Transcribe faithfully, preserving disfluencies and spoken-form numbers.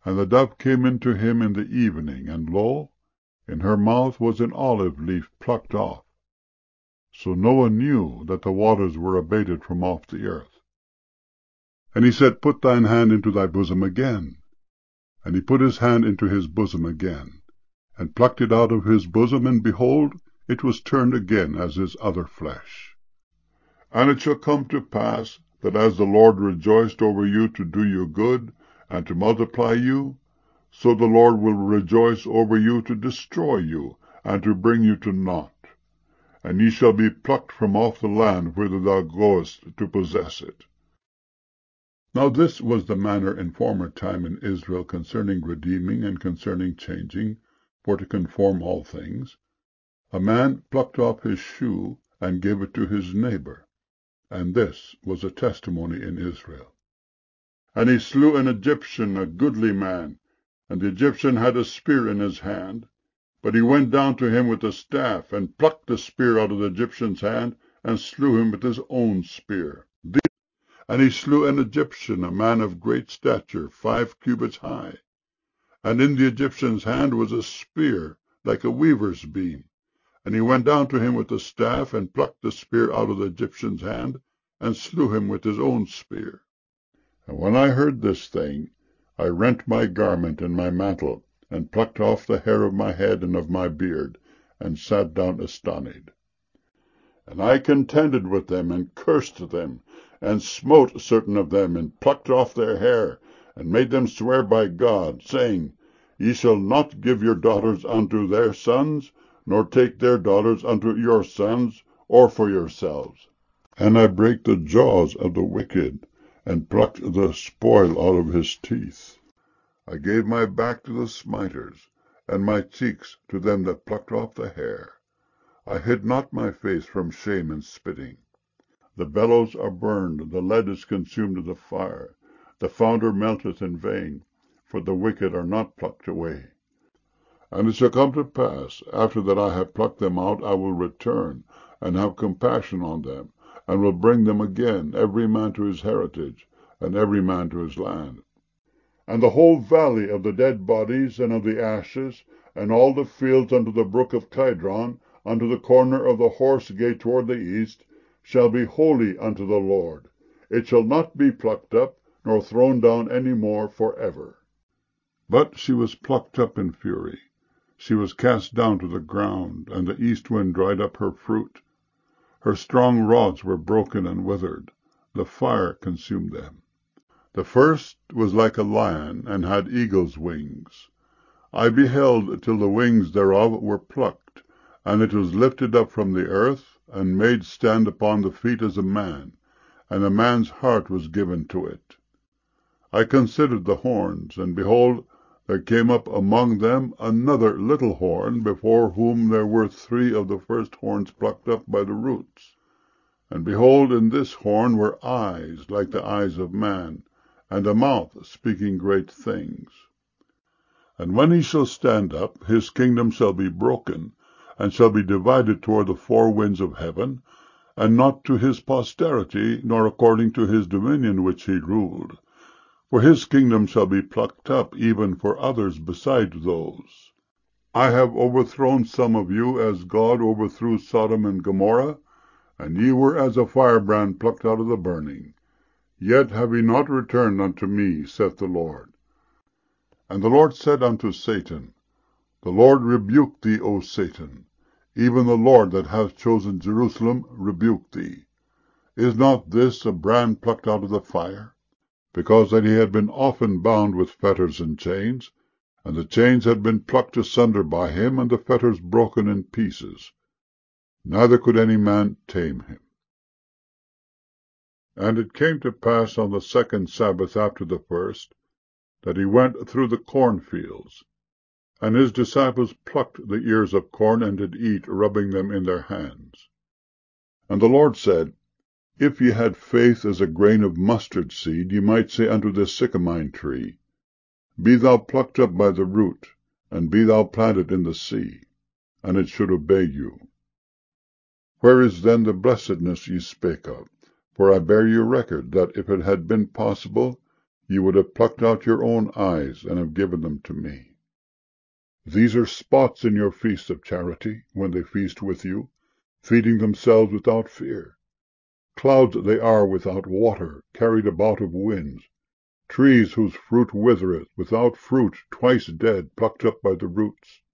And the dove came into him in the evening, and lo, in her mouth was an olive leaf plucked off. So Noah knew that the waters were abated from off the earth. And he said, Put thine hand into thy bosom again. And he put his hand into his bosom again, and plucked it out of his bosom, and behold, it was turned again as his other flesh. And it shall come to pass, that as the Lord rejoiced over you to do you good, and to multiply you, so the Lord will rejoice over you to destroy you, and to bring you to naught. And ye shall be plucked from off the land whither thou goest to possess it. Now this was the manner in former time in Israel concerning redeeming and concerning changing, for to conform all things. A man plucked off his shoe, and gave it to his neighbor. And this was a testimony in Israel. And he slew an Egyptian, a goodly man, and the Egyptian had a spear in his hand. But he went down to him with a staff, and plucked the spear out of the Egyptian's hand, and slew him with his own spear. And he slew an Egyptian, a man of great stature, five cubits high. And in the Egyptian's hand was a spear, like a weaver's beam. And he went down to him with a staff, and plucked the spear out of the Egyptian's hand, and slew him with his own spear. And when I heard this thing, I rent my garment and my mantle, and plucked off the hair of my head and of my beard, and sat down astonied. And I contended with them, and cursed them, and smote certain of them, and plucked off their hair, and made them swear by God, saying, Ye shall not give your daughters unto their sons, nor take their daughters unto your sons, or for yourselves. And I brake the jaws of the wicked, and plucked the spoil out of his teeth. I gave my back to the smiters, and my cheeks to them that plucked off the hair. I hid not my face from shame and spitting. The bellows are burned, the lead is consumed of the fire. The founder melteth in vain, for the wicked are not plucked away. And it shall come to pass, after that I have plucked them out, I will return, and have compassion on them, and will bring them again, every man to his heritage, and every man to his land. And the whole valley of the dead bodies and of the ashes, and all the fields unto the brook of Kidron, unto the corner of the horse gate toward the east, shall be holy unto the Lord. It shall not be plucked up, nor thrown down any more for ever. But she was plucked up in fury. She was cast down to the ground, and the east wind dried up her fruit. Her strong rods were broken and withered. The fire consumed them. The first was like a lion, and had eagle's wings. I beheld till the wings thereof were plucked, and it was lifted up from the earth, and made stand upon the feet as a man, and a man's heart was given to it. I considered the horns, and behold, there came up among them another little horn, before whom there were three of the first horns plucked up by the roots. And behold, in this horn were eyes like the eyes of man, and a mouth speaking great things. And when he shall stand up, his kingdom shall be broken, and shall be divided toward the four winds of heaven, and not to his posterity, nor according to his dominion which he ruled. For his kingdom shall be plucked up, even for others beside those. I have overthrown some of you, as God overthrew Sodom and Gomorrah, and ye were as a firebrand plucked out of the burning. Yet have ye not returned unto me, saith the Lord. And the Lord said unto Satan, The Lord rebuke thee, O Satan. Even the Lord that hath chosen Jerusalem rebuke thee. Is not this a brand plucked out of the fire? Because that he had been often bound with fetters and chains, and the chains had been plucked asunder by him, and the fetters broken in pieces. Neither could any man tame him. And it came to pass on the second Sabbath after the first, that he went through the cornfields. And his disciples plucked the ears of corn, and did eat, rubbing them in their hands. And the Lord said, If ye had faith as a grain of mustard seed, ye might say unto this sycamine tree, Be thou plucked up by the root, and be thou planted in the sea, and it should obey you. Where is then the blessedness ye spake of? For I bear you record, that if it had been possible, you would have plucked out your own eyes and have given them to me. These are spots in your feasts of charity, when they feast with you, feeding themselves without fear. Clouds they are without water, carried about of winds, trees whose fruit withereth, without fruit, twice dead, plucked up by the roots.